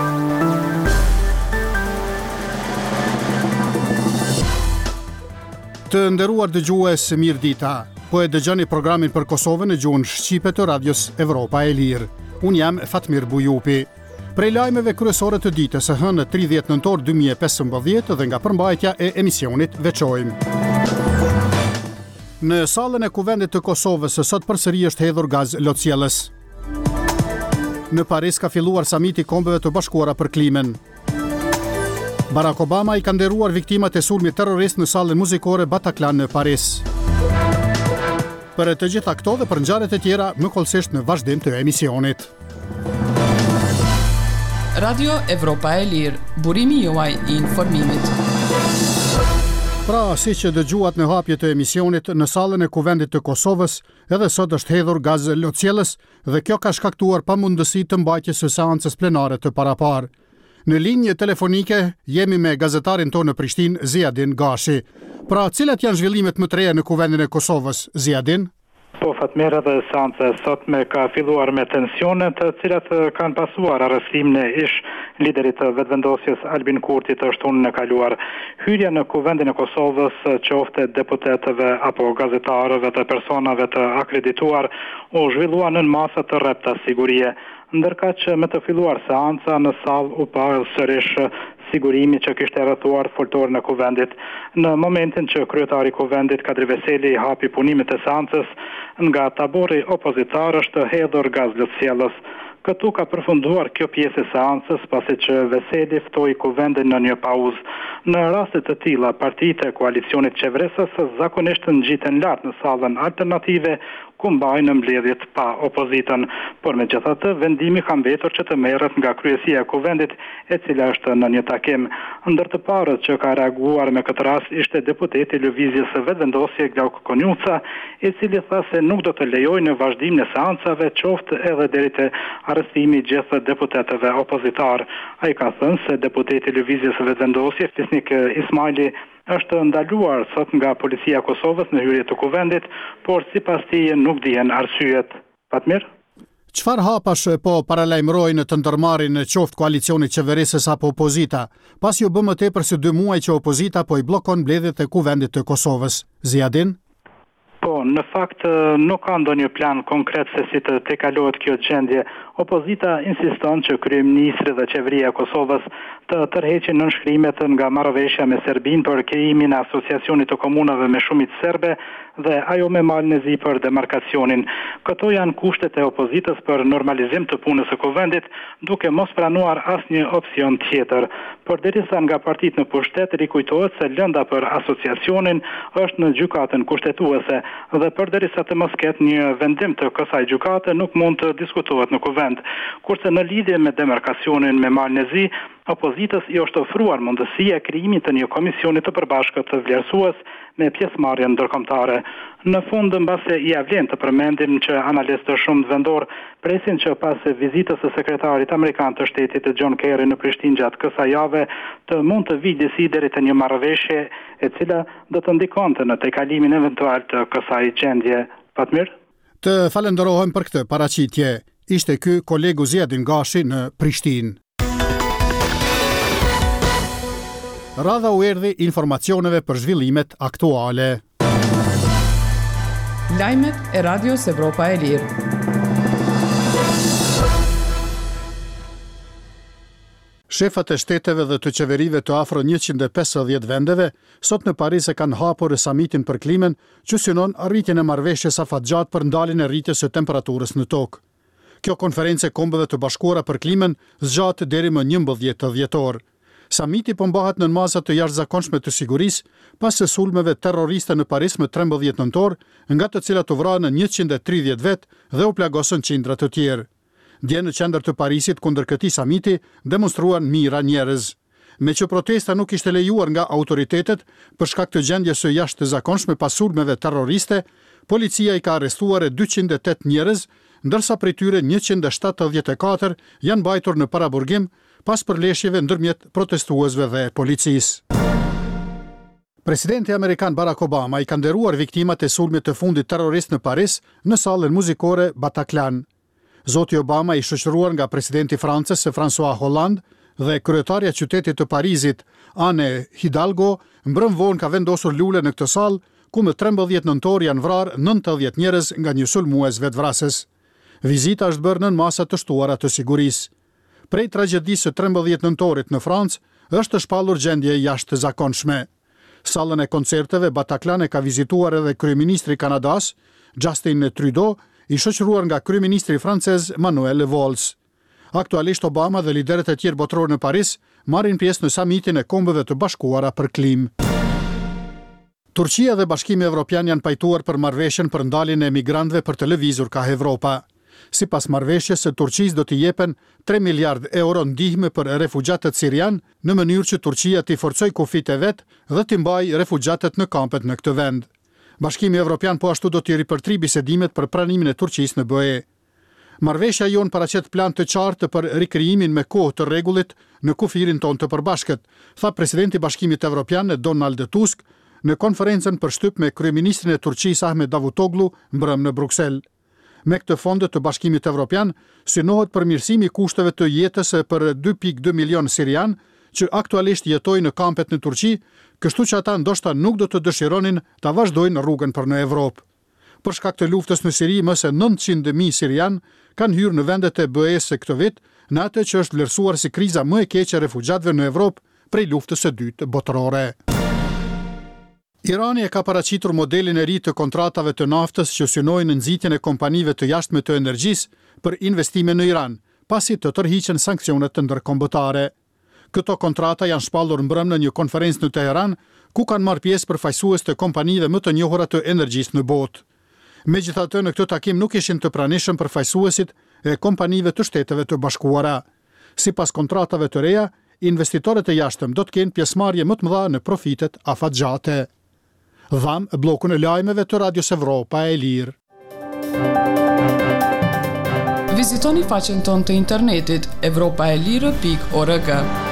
Të nderuar dëgjues, mirëdita. Po e dëgjoni programin për Kosovën në gjuhën shqipe të Radios Evropa e Lirë. Unë jam Fatmir Bujupi. Prej lajmeve kryesore të ditës së hënë 30 nëntor 2015 dhe nga përmbajtja e emisionit veçojmë. Në sallën e Kuvendit të Kosovës sot përsëri është hedhur gaz lotësjellës. Në Paris ka filluar samiti i Kombeve të Bashkuara për klimën. Barack Obama i ka nderuar viktimat e sulmit terrorist në sallën muzikore Bataclan në Paris. Për të gjitha këto dhe për ngjarjet e tjera, më kollësisht në vazhdim të emisionit. Radio Evropa e Lirë, burimi juaj i informimit. Pra, si që dëgjuat në hapje të emisionit, në sallën e Kuvendit të Kosovës, edhe sot është hedhur gaz lotësjellës dhe kjo ka shkaktuar pamundësi të mbajtjes së seancës plenare të paraparë. Në linjë telefonike jemi me gazetarin tonë në Prishtinë, Ziadin Gashi. Pra, cilat janë zhvillimet më të reja në Kuvendin e Kosovës, Ziadin? Po, Fatmir, edhe seanca e sotme ka filluar me tensione të cilat kanë pasuar arrestimin e ish liderit të vetëvendosjes Albin Kurti të shtunën e kaluar. Hyrja në Kuvendin e Kosovës, qofte deputetëve apo gazetarëve të personave të akredituar, u zhvillua në masa të rrepta sigurie. Ndërka që me të filluar seanca në sallë u pa sërish sigurimi që kishte rrethuar foltorin e Kuvendit. Në momentin që kryetari i Kuvendit Kadri Veseli hapi punimet e seancës, nga tabori opozitar është hedhur gaz lotësjellës. Këtu ka përfunduar kjo pjesë e seancës pasi që Veseli ftoi Kuvendin në një pauzë. Në raste të tilla, partitë e koalicionit qeverisës zakonisht ngjiten lart në sallën alternative ku mbajnë mbledhjet pa opozitën, por megjithatë vendimi ka mbetur që të merret nga kryesia e Kuvendit, e cila është në një takim. Ndër të parët që ka reaguar me këtë rast ishte deputeti i Lëvizjes së Vetëvendosjes Glauk Konjuca, i cili tha se nuk do të lejojë në vazhdimin e seancave, qoftë edhe deri te arrestimi i gjithë deputetëve opozitar. Ai ka thënë se deputeti i Lëvizjes së Vetëvendosjes Fisnik Ismaili është ndaluar sot nga policia e Kosovës në hyrje të Kuvendit, por sipas tij nuk dihen arsyet. Fatmir? Çfarë hapash po paralajmërojnë të ndërmarrin në qoftë koalicionit qeverisës apo opozita, pasi u bë më tepër se 2 muaj që opozita po i bllokon mbledhjet e Kuvendit të Kosovës. Ziadin? Po, në fakt nuk ka ndonjë plan konkret se si të tejkalohet kjo gjendje. Opozita insiston që kryeministri dhe qeveria e Kosovës të tërheqin nënshkrimet nga marrëveshja me Serbinë për krijimin e asociacionit të komunave me shumicë serbe dhe ajo me malën e zi për demarkacionin. Këto janë kushtet e opozitës për normalizim të punës së Kuvendit, duke mos pranuar asnjë opsion tjetër. Por derisa nga partitë në pushtet rikujtohet se lënda për asociacionin është në gjykatën kushtetuese dhe përderisa të mos ketë një vendim të kësaj gjykate nuk mund të diskutohet në Kuvend. Kurse në lidhje me demarkacionin me malën e zi, opozitës i është ofruar mundësia e krijimit të një komisioni të përbashkët të vlerësues me pjesëmarrje ndërkombëtare. Në fund, mbase i avlen të përmendim që analistë shumë vendor presin që pas vizitës së sekretarit amerikan të shtetit John Kerry në Prishtinë gjatë kësaj jave të mund të vijë disi deri te një marrëveshje e cila do të ndikonte në tejkalimin eventual të kësaj gjendje. Fatmir? Të falenderohem për këtë paraqitje. Ishte ky kolegu Ziadin Gashi në Prishtinë. Radha u erdhi informacioneve për zhvillimet aktuale. Lajmet e Radios Evropa e Lirë. Shefat e shteteve dhe të qeverive të afro 150 vendeve sot në Paris e kanë hapur samitin për klimën, që synon arritjen e marrëveshjes afatgjat për ndaljen e rritjes së temperaturës në tokë. Kjo konferencë e Kombeve të Bashkuara për klimën zgjat deri më 11 dhjetor. Samiti po mbahet në maza të jashtëzakonshme të sigurisë pas së sulmeve terroriste në Paris më 13 nëntor, nga të cilat u vranë 130 vet dhe u plagosën qindra të tjerë. Dje në qendër të Parisit kundër këtij samiti demonstruan mijëra njerëz. Me që protesta nuk ishte lejuar nga autoritetet për shkak të gjendjes së jashtëzakonshme pas sulmeve terroriste, policia i ka arrestuar 208 njerëz, ndërsa prej tyre 174 janë mbajtur në paraburgim pas përleshjeve ndërmjet protestuesve dhe policisë. Presidenti amerikan Barack Obama i ka nderuar viktimat e sulmit të fundit terrorist në Paris në sallën muzikore Bataclan. Zoti Obama, i shoqëruar nga presidenti i Francës, François Hollande, dhe kryetarja e qytetit të Parisit, Anne Hidalgo, mbrëm vonë ka vendosur lule në këtë sallë, ku më 13 nëntor janë vrarë 90 njerëz nga një sulmues vetvrasës. Vizita është bërë nën masa të shtuara të sigurisë. Prej tragjedisë së 13 nëntorit në Francë, është shpallur gjendje jashtë zakonshme. Sallën e koncerteve Bataclan e ka vizituar edhe kryeministri i Kanadas, Justin Trudeau, i shoqëruar nga kryeministri francez Manuel Valls. Aktualisht Obama dhe liderët e tjerë botëror në Paris marrin pjesë në samitin e Kombeve të Bashkuara për Klimë. Turqia dhe Bashkimi Evropian janë pajtuar për marrëveshjen për ndaljen e emigrantëve për të lëvizur ka Evropa. Sipas marrëveshjes së Turqisë do t'i jepen 3 miliard euro ndihme për refugjatët sirian në mënyrë që Turqia t'i forcojë kufijtë e vet dhe t'i mbajë refugjatët në kampet në këtë vend. Bashkimi Evropian po ashtu do t'i ripërtri bisedimet për pranimin e Turqisë në BE. Marrëveshja jon paraqet plan të qartë për rikrijimin me kohë të rregullit në kufirin tonë të përbashkët, tha presidenti i Bashkimit Evropian Donald Tusk në konferencën për shtyp me kryeministrin e Turqisë Ahmet Davutoglu mbrëm në Bruksel. Me këtë fondet të Bashkimit Evropian synohet përmirësimi i kushteve të jetës për 2.2 milion sirian që aktualisht jetojnë në kampet në Turqi, kështu që ata ndoshta nuk do të dëshironin ta vazhdojnë rrugën për në Evropë. Për shkak të luftës në Siri, më se 900.000 sirian kanë hyrë në vendet e BE-s këtë vit, në atë që është vlerësuar si kriza më e keqe e refugjatëve në Evropë prej luftës së dytë botërore. Irani e ka paraqitur modelin e ri të kontratave të naftës që synojnë nxitjen e kompanive të jashtme të energjisë për investime në Iran, pasi të tërhiqen sanksionet të ndërkombëtare. Këto kontrata janë shpallur mbrëm në një konferencë në Teheran, ku kanë marrë pjesë përfaqësues të kompanive më të njohura të energjisë në botë. Megjithatë, në këtë takim nuk ishin të pranishëm përfaqësuesit e kompanive të Shteteve të Bashkuara. Sipas kontratave të reja, investitorët e jashtëm do të kenë pjesëmarrje më të mëdha në profitet afatgjate. Dham bllokun e lajmeve të Radios Evropa e Lirë. Vizitoni faqen tonë të internetit europaelire.org.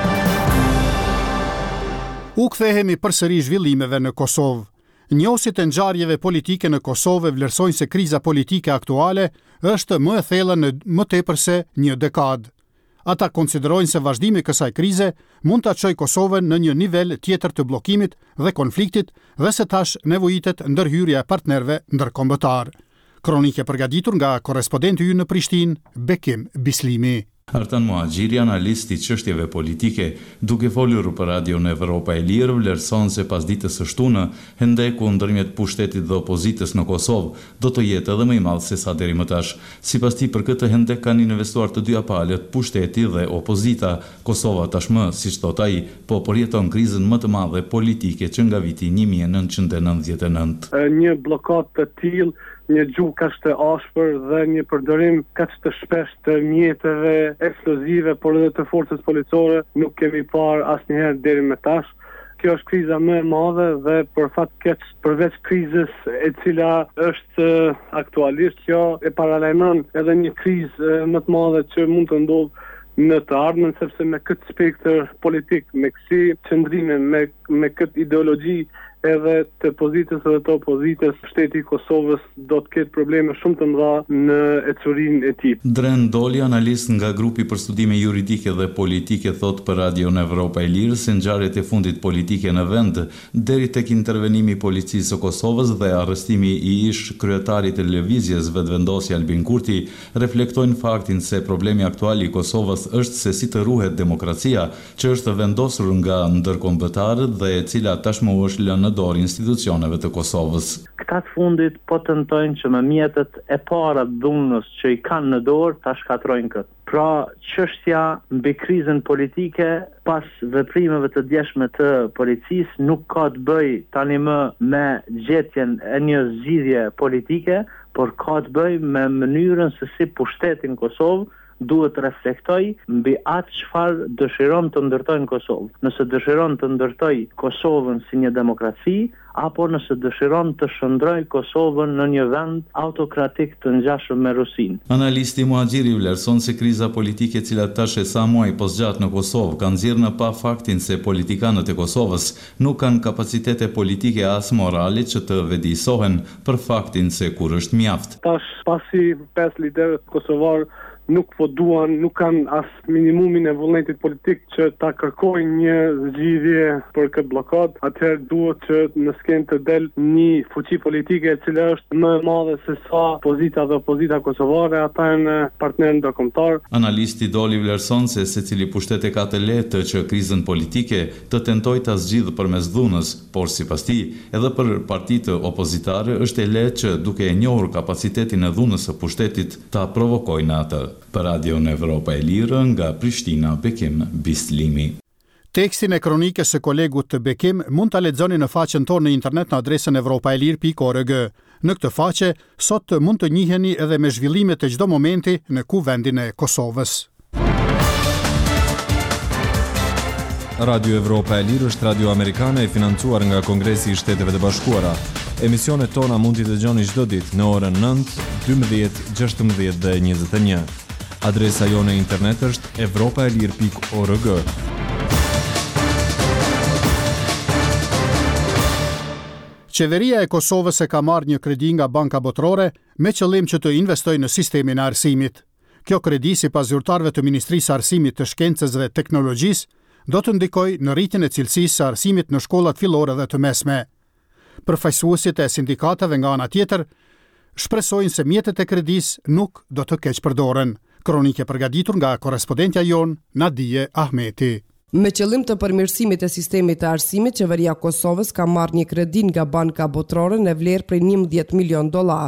U kthehemi përsëri zhvillimeve në Kosovë. Njohësit e ngjarjeve politike në Kosovë vlerësojnë se kriza politike aktuale është më e thellë në më tepër se një dekadë. Ata konsiderojnë se vazhdimi i kësaj krize mund ta çojë Kosovën në një nivel tjetër të bllokimit dhe konfliktit dhe se tash nevojitet ndërhyrja e partnerëve ndërkombëtar. Kronikë e përgatitur nga korrespondenti ynë në Prishtinë, Bekim Bislimi. Artan Muhaxhiri, analisti i çështjeve politike, duke folur për Radion Evropa e Lirë, vlerëson se pas ditës së shtunë, hendeku ndërmjet pushtetit dhe opozitës në Kosovë do të jetë edhe më i madh se sa deri më tash. Sipas tij, për këtë hendek kanë investuar të dyja palët, pushteti dhe opozita. Kosova tashmë, siç thot ai, po përjeton krizën më të madhe politike që nga viti 1999. Një blokadë të tillë, një gjuhë kaq të ashpër dhe një përdorim kaq të shpesh të mjeteve eksplozive, por edhe të forcës policore nuk kemi parë asnjëherë deri më tash. Kjo është kriza më e madhe dhe për fat keq përveç krizës e cila është aktualisht, kjo e paralajmëron edhe një krizë më të madhe që mund të ndodhë në të ardhmen, sepse me këtë spektër politik, me kësi qëndrime, me këtë ideologji edhe të pozitës dhe të opozitës, shteti i Kosovës do të ketë probleme shumë të mëdha në ecurinë e tij. Dren Doli, analist nga grupi për studime juridike dhe politike, thot për Radion Evropa e Lirë se ngjarjet e fundit politike në vend, deri tek intervenimi i policisë së Kosovës dhe arrestimi i ish kryetarit të lëvizjes vetëvendosje Albin Kurti, reflektojnë faktin se problemi aktual i Kosovës është se si të ruhet demokracia, që është vendosur nga ndërkombëtarët dhe e cila tashmë është lënë në dorë institucioneve të Kosovës. Këta të fundit po tentojnë që me mjetet e para dhunës që i kanë në dorë ta shkatrojnë këtë. Pra, çështja mbi krizën politike pas veprimeve të djeshme të policisë nuk ka të bëjë tani më me gjetjen e një zgjidhje politike, por ka të bëjë me mënyrën se si pushteti në Kosovë duhet reflektoj mbi atë çfarë dëshiron të ndërtojnë Kosovë. Nëse dëshiron të ndërtoj Kosovën si një demokraci, apo nëse dëshiron të shndroj Kosovën në një vend autokratik të ngjashëm me Rusinë. Analisti Muhaxhiri vlerëson se kriza politike e cila tash e sa muaj po zgjat në Kosovë ka nxjerrë në pa faktin se politikanët e Kosovës nuk kanë kapacitete politike as morale që të vedisohen për faktin se kur është mjaft. Tash pasi 5 liderët kosovar nuk po duan, nuk kanë as minimumin e vullnetit politik që ta kërkojnë një zgjidhje për këtë blokad, atëherë duhet që në skenë të del një fuqi politike e cila është më e madhe se sa pozita dhe opozita kosovare, ata janë partnerë ndërkombëtar. Analisti Doli vlerëson se secili pushtet e ka të lehtë që krizën politike të tentojë ta zgjidhë përmes dhunës, por sipas tij, edhe për partitë opozitare është e lehtë që duke e njohur kapacitetin e dhunës së pushtetit ta provokojnë atë. Për Radion Evropa e Lirë nga Prishtina, Bekim Bislimi. Tekstin e kronikës së kolegut të Bekim mund ta lexoni në faqen tonë në internet në adresën evropaelir.org. Në këtë faqe sot mund të njiheni edhe me zhvillimet e çdo momenti në kuvendin e Kosovës. Radio Evropa e Lirë është radio amerikane e financuar nga Kongresi i Shteteve të Bashkuara. Emisionet tona mund t'i dëgjoni çdo ditë në orën 9, 12, 16 dhe 21. Adresa jone internet është evropaelir.org. Qeveria e Kosovës e ka marrë një kredi nga Banka Botërore me qëllim që të investojë në sistemin e arsimit. Kjo kredi, sipas zyrtarëve të Ministrisë së Arsimit, të Shkencës dhe Teknologjisë, do të ndikojë në rritjen e cilësisë së arsimit në shkollat fillore dhe të mesme. Përfaqësuesit e sindikatave nga ana tjetër shpresojnë se mjetet e kredisë nuk do të keq përdoren. Kronikë përgatitur nga korrespondentja jon Nadije Ahmeti. Me qëllim të përmirësimit e sistemit të arsimit, qeveria e Kosovës ka marrë një kredi nga Banka Botërore në vlerë prej $11 milion.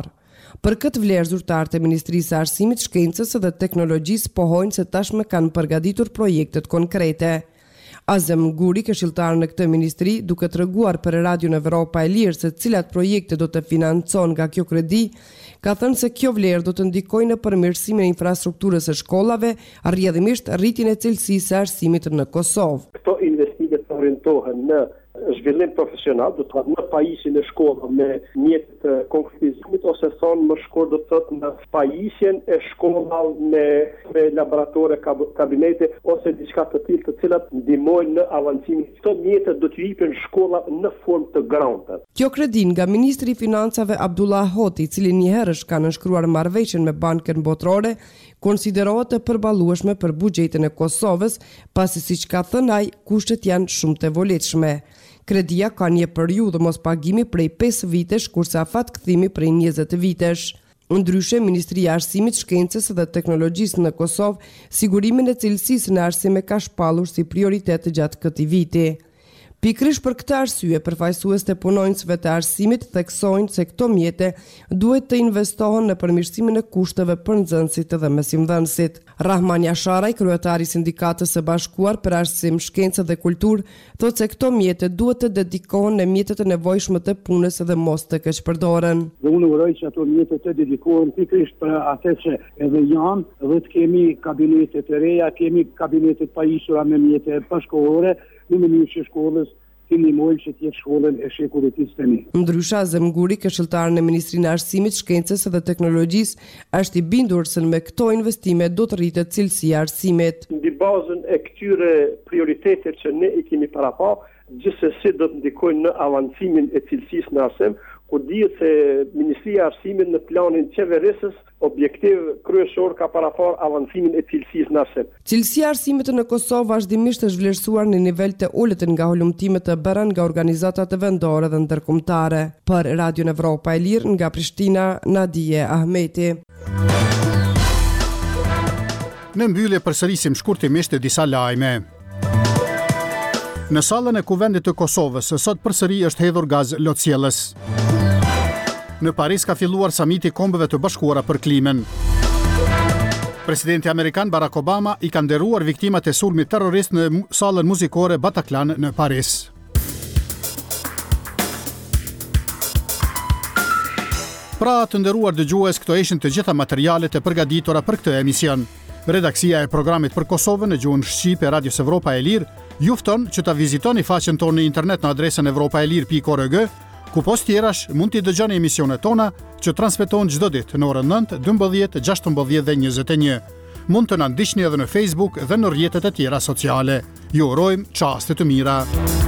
Për këtë vlerë, zyrtarët e Ministrisë së Arsimit, Shkencës dhe Teknologjisë pohojnë se tashmë kanë përgatitur projektet konkrete. Azem Guri, këshilltar në këtë ministri, duke treguar për Radion Evropa e Lirë se cilat projekte do të financon nga kjo kredi, ka thënë se kjo vlerë do të ndikojë në përmirësimin e infrastrukturës së shkollave, rrjedhimisht rritjen e cilësisë së arsimit në Kosovë. Këto investime të orientohen në zhvillim profesional, do të thotë në pajisjen e shkollave me mjete të konkretizimit, ose thonë më shkurt do të thotë në pajisjen e shkollave me laboratore, kabinete ose diçka të tillë të cilat ndihmojnë në avancimin. Këto mjete do të jepen shkolla në formë të grantë. Kjo kredi nga ministri i Financave Abdullah Hoti, i cili një herësh ka nënshkruar marrëveshjen me Bankën Botërore, konsiderohet të përballueshme për buxhetin e Kosovës, pasi siç ka thënë ai, kushtet janë shumë të volitshme. Kredia ka një periudhë mospagimi prej 5 vitesh, kurse afatkthimi prej 20 vitesh. Ndryshe, Ministria e Arsimit, Shkencës dhe Teknologjisë në Kosovë sigurimin e cilësisë në arsim e ka shpallur si prioritet gjatë këtij viti. Pikërisht për këtë arsye, përfaqësues të punonjësve të arsimit theksojnë se këto mjete duhet të investohen në përmirësimin e kushteve për nxënësit dhe mësimdhënësit. Rahman Jasharaj, kryetari i Sindikatës së Bashkuar për Arsim, Shkencë dhe Kulturë, thotë se këto mjete duhet të dedikohen në mjetet e nevojshme të punës dhe mos të keqpërdoren. Dhe unë uroj që ato mjete të dedikohen pikërisht për atë që edhe janë, dhe të kemi kabinete të reja, kemi kabinete të pajisura me mjete bashkëkohore, në mënyrë që shkollës të ndihmojnë që të jetë shkollën e shekullit të tani. Ndryshe, Azem Guri, këshilltar në Ministrinë e Arsimit, Shkencës dhe Teknologjisë, është i bindur se me këto investime do të rritet cilësia e arsimit. Mbi bazën e këtyre prioritetet që ne i kemi paraqë, gjithsesi do të ndikojnë në avancimin e cilësisë në arsim, ku dihet se Ministria e Arsimit në planin qeverisës objektiv kryesor ka paraqur avancimin e cilësisë në arsim. Cilësia e arsimit në Kosovë vazhdimisht është vlerësuar në nivel të ulët nga hulumtimet të bëra nga organizatat vendore dhe ndërkombëtare. Për Radion Evropa e Lirë nga Prishtina, Nadije Ahmeti. Në mbyllje përsërisim shkurtimisht disa lajme. Në sallën e Kuvendit të Kosovës, sot përsëri është hedhur gaz lotësjellës. Në Paris ka filluar samiti Kombeve të Bashkuara për klimën. Presidenti amerikan Barack Obama i ka nderuar viktimat e sulmit terrorist në sallën muzikore Bataclan në Paris. Pra të nderuar dëgjues, këto ishin të gjitha materialet e përgatitura për këtë emision. Redaksia e programit për Kosovën në gjuhën shqipe e Radios Evropa e Lirë ju fton që ta vizitoni faqen tonë në internet në adresën evropaelir.org, ku post tjerash mund t'i dëgjoni emisionet tona që transmetohen çdo ditë në orën 9, 12, 16 dhe 21. Mund të na ndiqni edhe në Facebook dhe në rrjetet e tjera sociale. Ju urojmë çaste të mira.